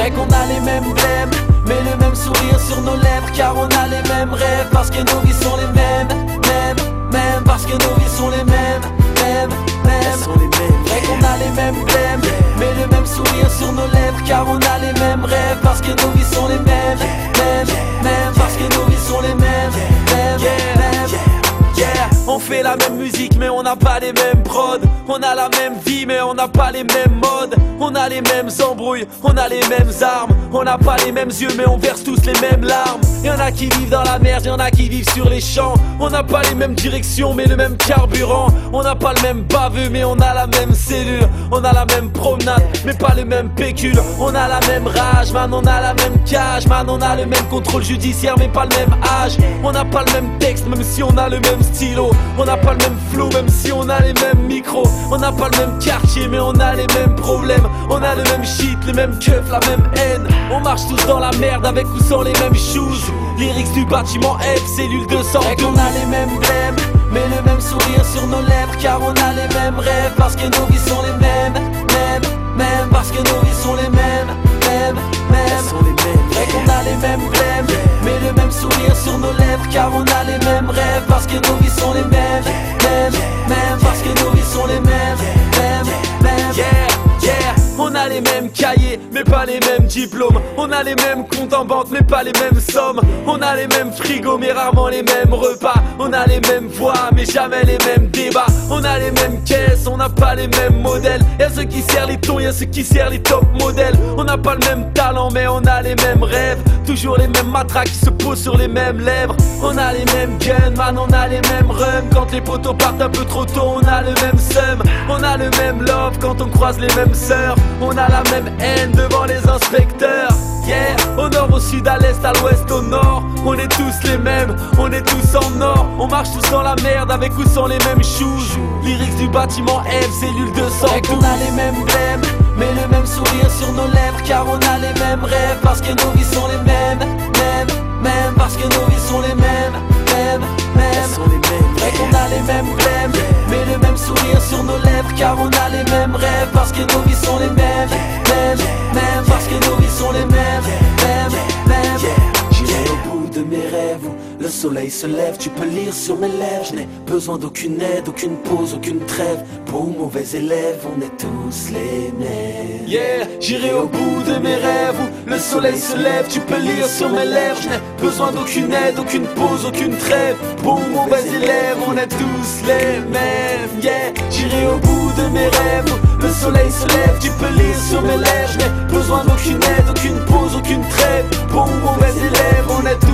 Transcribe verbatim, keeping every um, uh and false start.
Vrai qu'on a les mêmes blèmes, mais le même sourire sur nos lèvres, car on a les mêmes rêves, parce que nos vies sont les mêmes, mêmes, mêmes, parce que nos vies sont les mêmes, mêmes, mêmes. Sont les mêmes. Vrai qu'on a les mêmes blèmes, mais le même sourire sur nos lèvres, car on a les mêmes rêves, parce que nos vies sont les mêmes, mêmes, mêmes, parce que nos vies sont les mêmes, mêmes, mêmes. Yeah, on fait la même musique mais on n'a pas les mêmes prods. On a la même vie mais on n'a pas les mêmes modes. On a les mêmes embrouilles, on a les mêmes armes. On n'a pas les mêmes yeux mais on verse tous les mêmes larmes. Y'en a qui vivent dans la merde, y'en a qui vivent sur les champs. On n'a pas les mêmes directions mais le même carburant. On n'a pas le même baveux mais on a la même cellule. On a la même promenade mais pas le même pécule. On a la même rage, man, on a la même cage. Man, on a le même contrôle judiciaire mais pas le même âge. On n'a pas le même texte même si on a le même stylo. On n'a pas le même flow même si on a les mêmes micros. On n'a pas le même quartier mais on a les mêmes problèmes. On a le même shit, les mêmes keufs, la même haine. On marche tous dans la merde avec ou sans les mêmes shoes. Lyrics du bâtiment F, cellule deux cent douze. Vrai qu'on a les mêmes blèmes, mais le même sourire sur nos lèvres, car on a les mêmes rêves, parce que nos vies sont les mêmes, mêmes, mêmes, parce que nos vies sont les mêmes, mêmes, mêmes. Sont les mêmes. Vrai qu'on a les mêmes blèmes, mais le même sourire sur nos lèvres, car on a les mêmes rêves, parce que nos vies sont les mêmes, mêmes, mêmes, parce que nos vies sont les mêmes, mêmes, mêmes. Yeah, yeah. On a les mêmes cahiers, mais pas les mêmes diplômes. On a les mêmes comptes en banque, mais pas les mêmes sommes. On a les mêmes frigos, mais rarement les mêmes repas. On a les mêmes voix, mais jamais les mêmes débats. On a les mêmes caisses, on n'a pas les mêmes modèles. Y'a ceux qui serrent les tons, y'a ceux qui serrent les top modèles. On n'a pas le même talent, mais on a les mêmes rêves. Toujours les mêmes matraques qui se posent sur les mêmes lèvres. On a les mêmes guns, man, on a les mêmes rums. Quand les potos partent un peu trop tôt, on a le même seum. On a le même love quand on croise les mêmes sœurs. On a la même haine devant les inspecteurs. Yeah, au nord, au sud, à l'est, à l'ouest, au nord. On est tous les mêmes, on est tous en or. On marche tous dans la merde avec ou sans les mêmes shoes. Lyrics du bâtiment F, cellule deux cent douze. Vrai qu'on a les mêmes blèmes, mais le même sourire sur nos lèvres, car on a les mêmes rêves, parce que nos vies sont les mêmes, mêmes, mêmes, parce que nos vies sont les mêmes, mêmes, mêmes. Sont les mêmes. Vrai qu'on a les mêmes blèmes, mais le même sourire sur nos lèvres, car on a les mêmes rêves, parce que nos vies sont les mêmes, mêmes, mêmes, parce que nos vies sont les mêmes, mêmes, mêmes. J'irai au bout de mes rêves où le soleil se lève, tu peux lire sur mes lèvres. Je n'ai besoin d'aucune aide, aucune pause, aucune trêve. Bon ou mauvais élève, on est tous les mêmes. Yeah, j'irai au bout de mes rêves où le soleil se lève, tu peux lire sur mes lèvres. Je n'ai besoin d'aucune aide, aucune pause, aucune trêve. Bon ou mauvais élève, on est tous les mêmes. Yeah, j'irai au bout de mes rêves où le soleil se lève, tu peux lire sur mes lèvres. Je n'ai besoin d'aucune aide, aucune pause, aucune trêve. Bon ou mauvais élève, on est tous